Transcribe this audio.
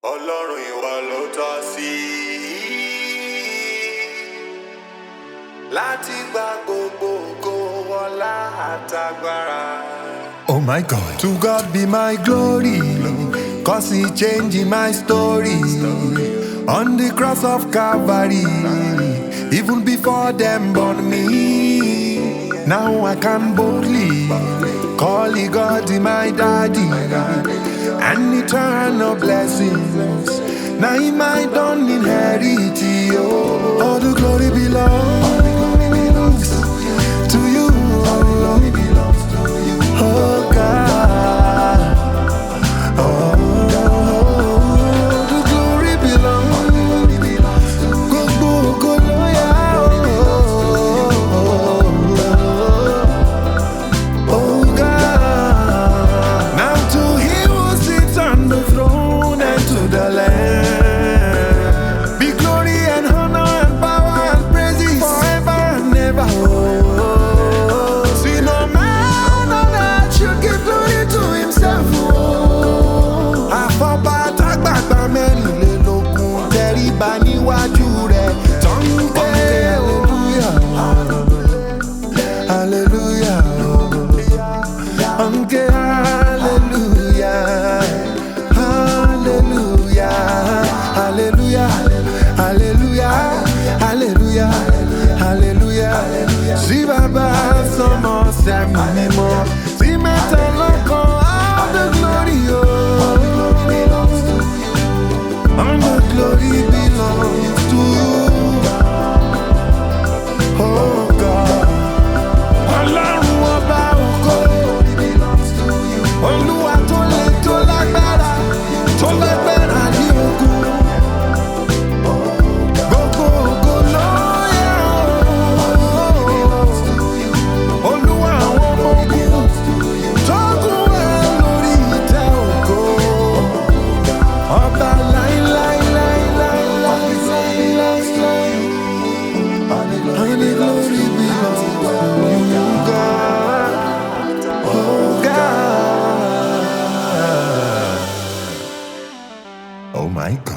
Ọlọ́run ìwọ ló tọ́ sí láti gba gbogbo ògo ọlá àtàgbàrà. Oh my God. To God be my glory, cause he changing my story. On the cross of Calvary, even before them born me. Now I can boldly call he God my daddy, and eternal blessings. Now he might don't inherit. Oh, all the glory belongs to you. Oh God, the glory belongs. Gbogbo ògo ló yá, oh God. Now to him who sits on the throne and to the Lamb be glory and honor and power and praises forever and ever. Oh, see, no man on earth should give glory to himself. Oh, àfọ̀bàtà gbàgbà mẹ́rìnlélógún tẹríba níwájú rẹ̀ tó ń ké hallelujah, hallelujah, ń ké hallelujah, hallelujah, hallelujah, hallelujah, hallelujah, hallelujah. Sí bàbá sọmọ sẹ́mi mímọ́, sí mẹ́ta lọ́kan, all the glory, oh. All the glory belongs to you, oh God. Ọlọ́run ọba ògo, Olúwa tó le tó lágbára ní ogun. Gbogbo ògo ló yẹ ọ́. Olúwa àwọn ọmọ ogun tó gún ẹ lórí ìtẹ́ ògo. Ọba láíláíláíláíláíláíláí. All the glory belongs to you, God. Oh God. Oh my God.